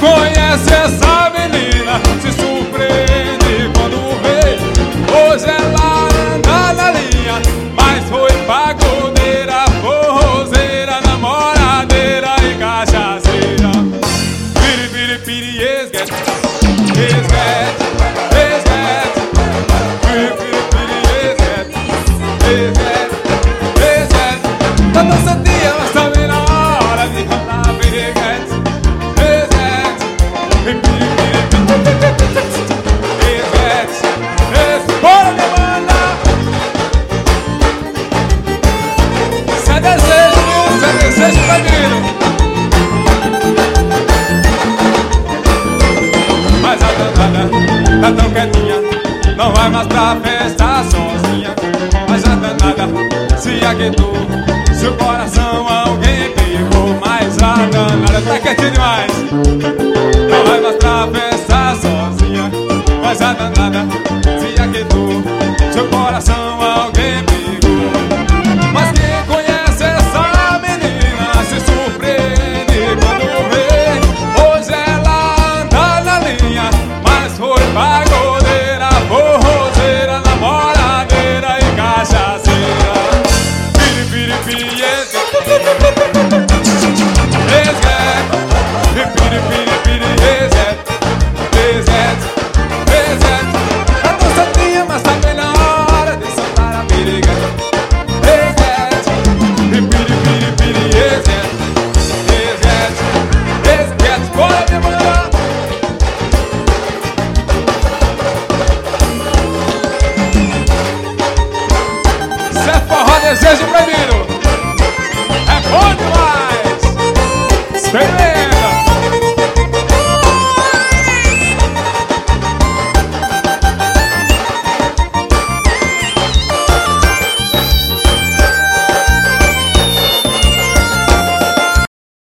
conhece essa menina se surpreende quando vê. Hoje ela anda na linha, mas foi pagodeira, forrozeira, namoradeira e cachaceira. Piri, piri, piri, esguete, esguete, esguete. Piri, piri, piri, esguete, esguete, esguete. Tá dançadinha, mas também na hora de cantar piriguete. Esguete, piri, piri, piri, esguete, esguete. Bora, minha banda! Isso é desejo, viu? Isso é desejo pra menino. Mas a danada tá tão quietinha, não vai mais pra festa sozinha. Mas a danada se aquietou, seu coração alguém pegou. Mas a danada tá quietinha demais, não vai mais pra festa sozinha. Mas a danada se aquietou, seu coração alguém pegou. Mas quem conhece essa menina se surpreende quando vê. Hoje ela anda na linha, mas foi pagodeira, forrozeira, namoradeira e cachaceira. Piri, piri, piri, esguete, esguete. Piri, piri, piri, esguete, esguete, esguete. Tá dançadinha, mas tá bem na hora de soltar a piriguete. Esguete, piri, piri, piri, esguete, esguete, esguete. Bora, minha banda! Isso é forró, desejo proibido. É bom demais. Experimenta.